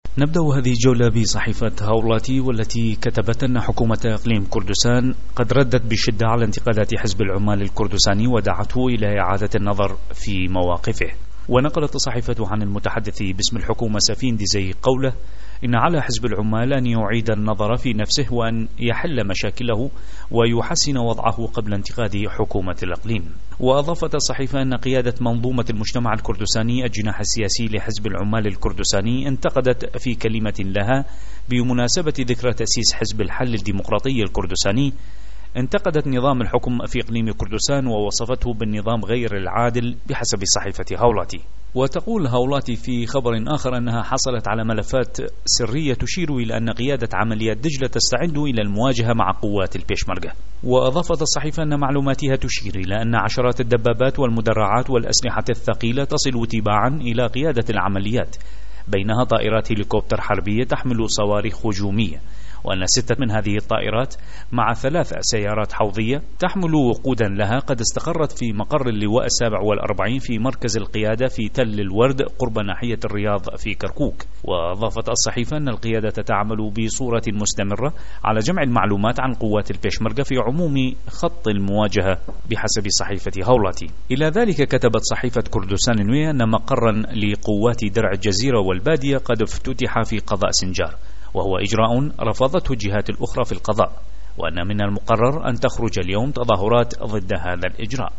نبدأ هذه الجولة بصحيفة هاولاتي، والتي كتبت أن حكومة إقليم كردستان قد ردت بشدة على انتقادات حزب العمال الكردستاني ودعته إلى إعادة النظر في مواقفه. ونقلت الصحيفة عن المتحدث باسم الحكومة سفين ديزي قوله إن على حزب العمال أن يعيد النظر في نفسه وأن يحل مشاكله ويحسن وضعه قبل انتقاد حكومة الإقليم. وأضافت الصحيفة أن قيادة منظومة المجتمع الكردستاني الجناح السياسي لحزب العمال الكردستاني انتقدت في كلمة لها بمناسبة ذكرى تأسيس حزب الحل الديمقراطي الكردستاني، انتقدت نظام الحكم في إقليم كردستان ووصفته بالنظام غير العادل بحسب صحيفة هاولاتي. وتقول هاولاتي في خبر آخر أنها حصلت على ملفات سرية تشير إلى أن قيادة عمليات دجلة تستعد إلى المواجهة مع قوات البيشمركة. وأضافت الصحيفة أن معلوماتها تشير إلى أن عشرات الدبابات والمدرعات والأسلحة الثقيلة تصل تباعا إلى قيادة العمليات، بينها طائرات هليكوبتر حربية تحمل صواريخ هجومية، وأن 6 من هذه الطائرات مع 3 سيارات حوضية تحمل وقودا لها قد استقرت في مقر اللواء 47 في مركز القيادة في تل الورد قرب ناحية الرياض في كركوك. وأضافت الصحيفة أن القيادة تعمل بصورة مستمرة على جمع المعلومات عن قوات البيشمركة في عموم خط المواجهة بحسب صحيفة هاولاتي. إلى ذلك كتبت صحيفة كردستان النوية أن مقرا لقوات درع الجزيرة والبادية قد افتتح في قضاء سنجار، وهو إجراء رفضته الجهات الأخرى في القضاء، وأن من المقرر أن تخرج اليوم تظاهرات ضد هذا الإجراء.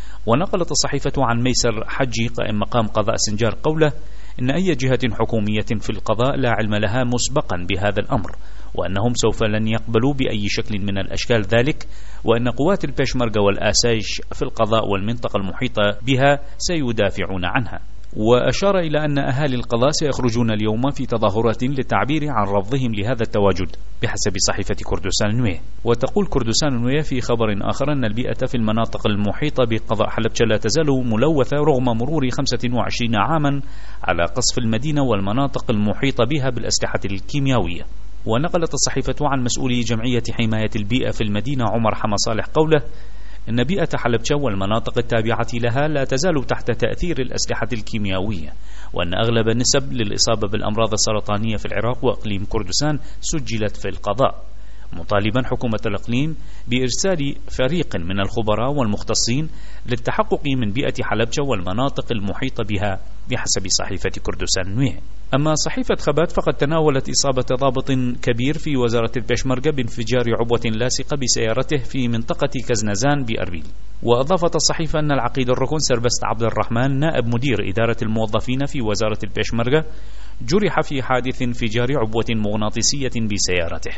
ونقلت الصحيفة عن ميسر حجي قائم مقام قضاء سنجار قوله إن أي جهة حكومية في القضاء لا علم لها مسبقا بهذا الأمر، وأنهم سوف لن يقبلوا بأي شكل من الأشكال ذلك، وأن قوات البيشمركة والآسايش في القضاء والمنطقة المحيطة بها سيدافعون عنها. وأشار إلى أن أهالي القضاء سيخرجون اليوم في تظاهرات للتعبير عن رفضهم لهذا التواجد بحسب صحيفة كردستان النوية. وتقول كردستان النوية في خبر آخر أن البيئة في المناطق المحيطة بقضاء حلبجة لا تزال ملوثة رغم مرور 25 عاما على قصف المدينة والمناطق المحيطة بها بالأسلحة الكيميائية. ونقلت الصحيفة عن مسؤولي جمعية حماية البيئة في المدينة عمر حما صالح قوله إن بيئة حلبجة والمناطق التابعة لها لا تزال تحت تأثير الأسلحة الكيميائية، وأن أغلب النسب للإصابة بالأمراض السرطانية في العراق وإقليم كردستان سجلت في القضاء، مطالبا حكومة الإقليم بإرسال فريق من الخبراء والمختصين للتحقق من بيئة حلبجة والمناطق المحيطة بها بحسب صحيفة كردستان النوية. أما صحيفة خبات فقد تناولت إصابة ضابط كبير في وزارة البيشمركة بانفجار عبوة لاصقة بسيارته في منطقة كزنزان بأربيل. وأضافت الصحيفة أن العقيد الركن سربست عبد الرحمن نائب مدير إدارة الموظفين في وزارة البيشمركة جرح في حادث انفجار عبوة مغناطيسية بسيارته.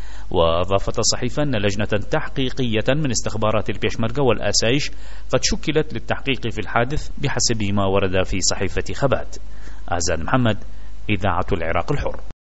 وأضافت الصحيفة أن لجنة تحقيقية من استخبارات البيشمركة والآسايش قد شكلت للتحقيق في الحادث بحسب ما ورد في صحيفة خبات. أعزائي محمد، إذاعة العراق الحر.